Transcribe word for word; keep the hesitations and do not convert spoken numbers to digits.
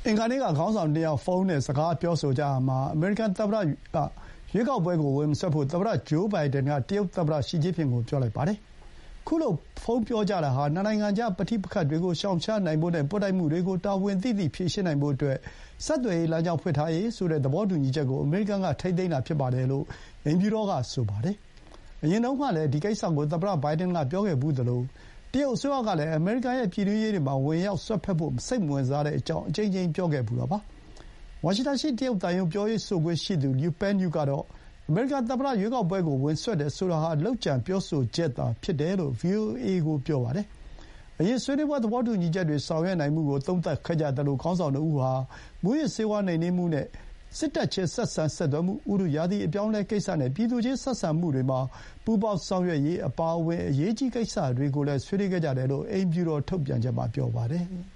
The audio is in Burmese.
အင်္ဂါနေ့ကခေါင်းဆောင်နှစ်ယောက်ဖုန်းနဲ့စကားပြောဆိုကြရာမှာအမေရိကန်သမ္မတကရွေးကောက်ပွဲကိုဝင်မစွက်ဖို့သမ္မတဂျိုးဘိုင်ဒန်ကတရုတ်သမ္မတရှီကျင်းဖျင်ကိုပြောလိုက်ပါတယ်။ခုလိုဖုန်းပြောကြတာဟာနှစ်နိုင်ငံကြားပဋိပက္ခတွေကိုရှောင်ရှားနိုင်ဖို့နဲ့ပွတ်တိုက်မှုတွေကိုတာဝန်သိသိဖြေရှင်းနိုင်ဖို့အတွက်ဆက်သွယ်ရေးလမ်းကြောင်းဖွင့်ထားရေးဆိုတဲ့သဘောတူညီချက်ကိုအမေရိကန်ကထိန်းသိမ်းတာဖြစ်ပါတယ်လို့အိမ်ဖြူတော်ကဆိုပါတယ်။အရင်တုန်းကလည်းဒီကိစ္စကိုသမ္မတဘိုင်ဒန်ကပြောခဲ့ဘူးသလိုတရုတ်အစိုးရကလည်းအမေရိကန်ရဲ့ပြည်တွင်းရေးတွေမှာဝင်ရောက်စွက်ဖက်ဖို့စိတ်မဝင်စားတဲ့အကြောင်းအကြိမ်ကြိမ်ပြောခဲ့ဘူးတာပါ။ဝါရှင်တန်ရှိတရုတ်သံရုံးပြောရေးဆိုခွင့်ရှိသူလျူပန်ယူကတော့အမေရိကန်သမ္မတရွေးကောက်ပွဲကိုဝင်စွက်တယ်ဆိုတာဟာလုပ်ကြံပြောဆိုချက်သာဖြစ်တယ်လို့ ဗွီအိုအေ ကိုပြောပါတယ်။အရင်ဆွေးနွေးပွဲသဘောတူညီချက်တွေဆောင်ရွက်နိုင်မှုကိုသုံးသပ်ခဲ့ကြသလိုခေါင်းဆောင်နှစ်ဦးဟာမူးယစ်ဆေးဝါးနှိမ်နင်းမှုနဲ့စစ်တပ်ချင်းဆက်ဆံဆက်သွယ်မှုဥတုရာသီအပြောင်းအလဲကိစ္စနဲ့ပြည်သူချင်းဆက်ဆံမှုတွေမှာပူးပေါင်းဆောင်ရွက်ရေးအပါအဝင်အရေးကြီးကိစ္စတွေကိုလည်းဆွေးနွေးခဲ့ကြတယ်လို့အိမ်ဖြူတော်ထုတ်ပြန်ချက်မှာပြောပါတယ်။